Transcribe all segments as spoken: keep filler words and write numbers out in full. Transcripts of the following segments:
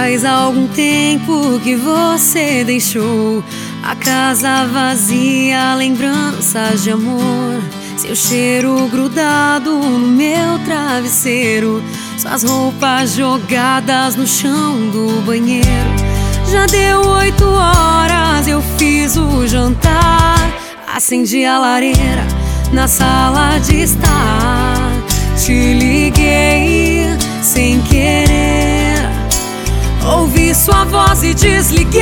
Faz algum tempo que você deixou a casa vazia, lembranças de amor, seu cheiro grudado no meu travesseiro, suas roupas jogadas no chão do banheiro. Já deu oito horas, eu fiz o jantar, acendi a lareira na sala de estar. Te liguei sem querer, ouvi sua voz e desliguei.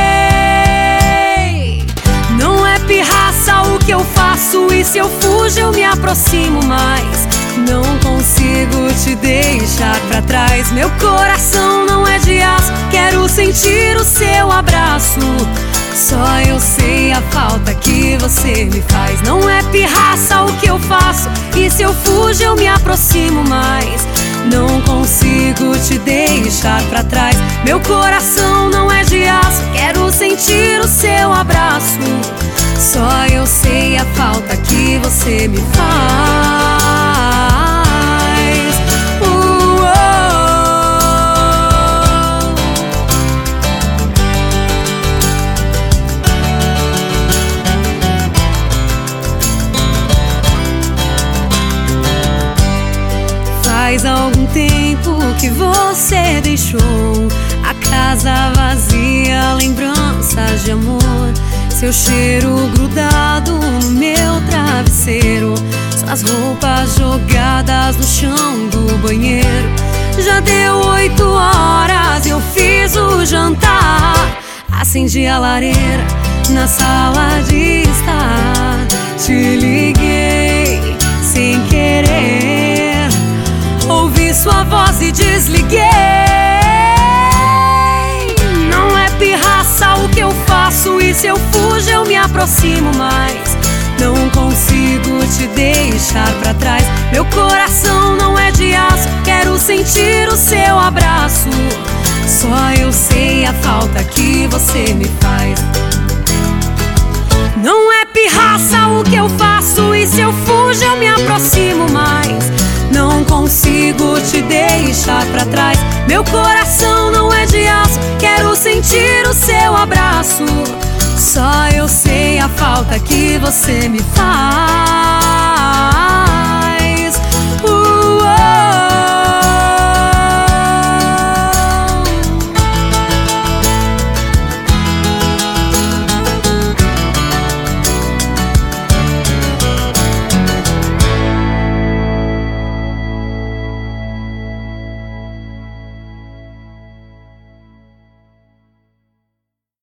Não é pirraça o que eu faço, e se eu fujo eu me aproximo mais. Não consigo te deixar pra trás, meu coração não é de aço, quero sentir o seu abraço. Só eu sei a falta que você me faz. Não é pirraça o que eu faço, e se eu fujo eu me aproximo mais. Não consigo te deixar pra trás, meu coração não é de aço, quero sentir o seu abraço. Só eu sei a falta que você me faz. Faz algum tempo que você deixou a casa vazia, lembranças de amor, seu cheiro grudado no meu travesseiro, suas roupas jogadas no chão do banheiro. Já deu oito horas, eu fiz o jantar, acendi a lareira na sala de estar. Te liguei sem querer, ouvi sua voz e desliguei. Não é pirraça o que eu faço, e se eu fujo eu me aproximo mais. Não consigo te deixar pra trás, meu coração não é de aço, quero sentir o seu abraço. Só eu sei a falta que você me faz. Não é pirraça o que eu faço, e se eu fujo eu me aproximo mais. Não consigo te deixar pra trás, meu coração não é de aço, quero sentir o seu abraço. Só eu sei a falta que você me faz.